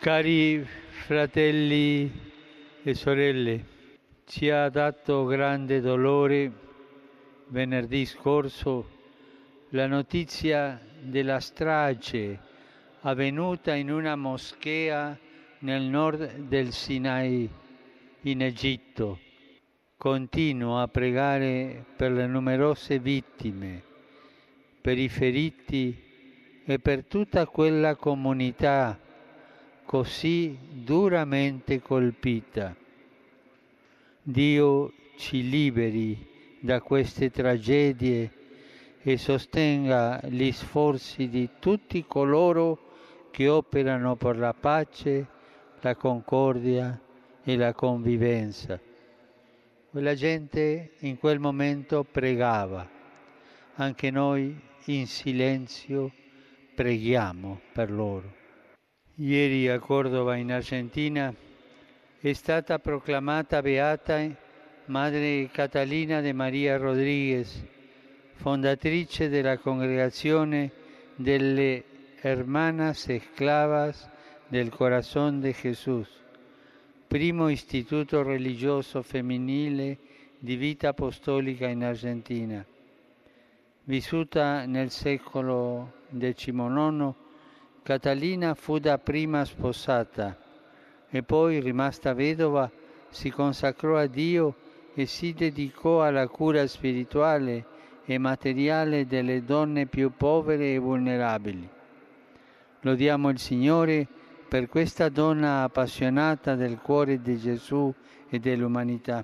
Cari fratelli e sorelle, ci ha dato grande dolore venerdì scorso la notizia della strage avvenuta in una moschea nel nord del Sinai, in Egitto. Continuo a pregare per le numerose vittime, per i feriti e per tutta quella comunità così duramente colpita. Dio ci liberi da queste tragedie e sostenga gli sforzi di tutti coloro che operano per la pace, la concordia e la convivenza. Quella gente in quel momento pregava, anche noi in silenzio preghiamo per loro. Ieri a Cordova, in Argentina, è stata proclamata beata Madre Catalina de María Rodríguez, fondatrice della congregazione delle Hermanas Esclavas del Corazón de Jesús, primo istituto religioso femminile di vita apostolica in Argentina. Vissuta nel secolo XIX, Catalina fu dapprima sposata e poi, rimasta vedova, si consacrò a Dio e si dedicò alla cura spirituale e materiale delle donne più povere e vulnerabili. Lodiamo il Signore per questa donna appassionata del cuore di Gesù e dell'umanità.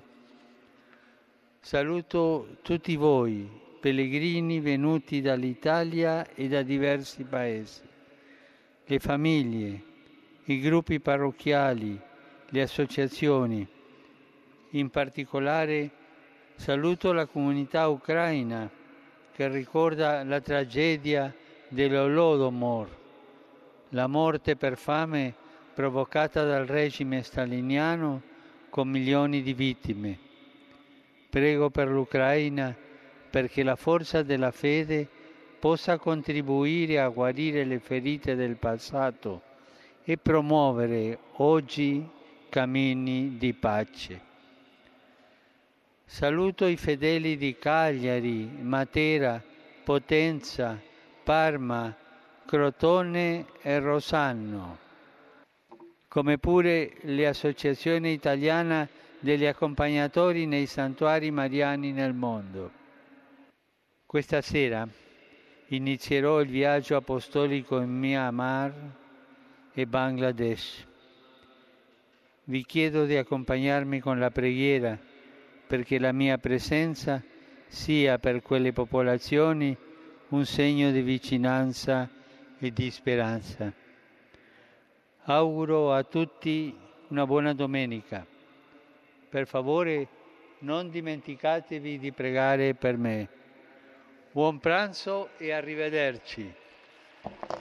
Saluto tutti voi, pellegrini venuti dall'Italia e da diversi paesi, le famiglie, i gruppi parrocchiali, le associazioni. In particolare saluto la comunità ucraina che ricorda la tragedia dell'Holodomor, la morte per fame provocata dal regime staliniano con milioni di vittime. Prego per l'Ucraina perché la forza della fede possa contribuire a guarire le ferite del passato e promuovere oggi cammini di pace. Saluto i fedeli di Cagliari, Matera, Potenza, Parma, Crotone e Rosanno, come pure le associazioni italiane degli accompagnatori nei santuari mariani nel mondo. Questa sera inizierò il viaggio apostolico in Myanmar e Bangladesh. Vi chiedo di accompagnarmi con la preghiera perché la mia presenza sia per quelle popolazioni un segno di vicinanza e di speranza. Auguro a tutti una buona domenica. Per favore, non dimenticatevi di pregare per me. Buon pranzo e arrivederci.